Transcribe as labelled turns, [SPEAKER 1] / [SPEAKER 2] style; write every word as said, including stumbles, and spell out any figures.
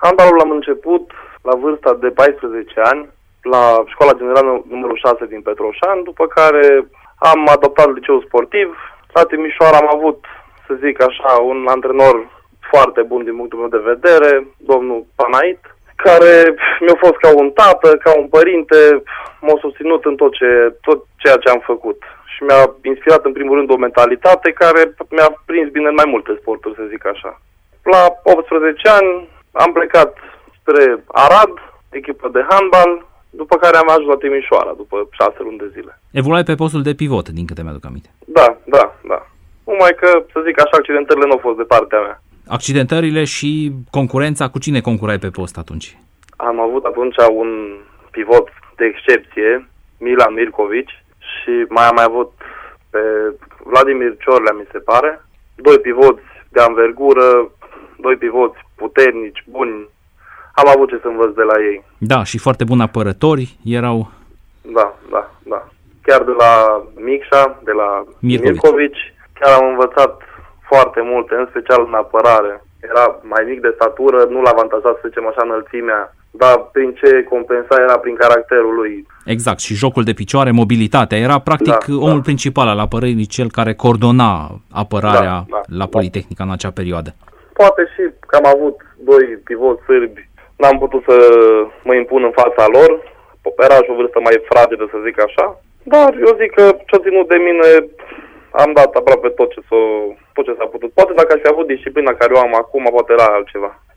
[SPEAKER 1] Handbalul l-am început la vârsta de paisprezece ani, la școala generală numărul șase din Petroșani, după care am adoptat liceul sportiv. La Timișoara am avut, să zic așa, un antrenor foarte bun din punctul meu de vedere, domnul Panait, care mi-a fost ca un tată, ca un părinte, m-a susținut în tot, ce, tot ceea ce am făcut. Și mi-a inspirat în primul rând o mentalitate care mi-a prins bine în mai multe sporturi, să zic așa. La optsprezece ani am plecat spre Arad, echipă de handbal, după care am ajuns la Timișoara, după șase luni de zile.
[SPEAKER 2] Evoluai pe postul de pivot, din câte mi-aduc aminte.
[SPEAKER 1] Da, da, da. Numai că, să zic așa, accidentările nu au fost de partea mea.
[SPEAKER 2] Accidentările și concurența, cu cine concurai pe post atunci?
[SPEAKER 1] Am avut atunci un pivot de excepție, Milan Mirkovici, și mai am mai avut pe Vladimir Ciorlea, mi se pare. Doi pivoți de anvergură, doi pivoți puternici, buni. Am avut ce să învăț de la ei.
[SPEAKER 2] Da, și foarte buni apărători erau.
[SPEAKER 1] Da, da, da. Chiar de la Micșa, de la
[SPEAKER 2] Mirkovici.
[SPEAKER 1] Mirkovici, chiar am învățat foarte multe, în special în apărare. Era mai mic de statură, nu l-a avantajat, să zicem așa, înălțimea, dar prin ce compensa era prin caracterul lui.
[SPEAKER 2] Exact, și jocul de picioare, mobilitatea. Era practic
[SPEAKER 1] da,
[SPEAKER 2] omul
[SPEAKER 1] da.
[SPEAKER 2] principal al apărării, cel care coordona apărarea
[SPEAKER 1] da, da,
[SPEAKER 2] la Politehnica în acea perioadă.
[SPEAKER 1] Poate și că am avut doi pivoți sârbi, n-am putut să mă impun în fața lor. Era și o vârstă mai fragedă, să zic așa. Dar eu zic că ce-a ținut de mine, am dat aproape tot ce, s-a, tot ce s-a putut. Poate dacă aș fi avut disciplina care o am acum, poate era altceva.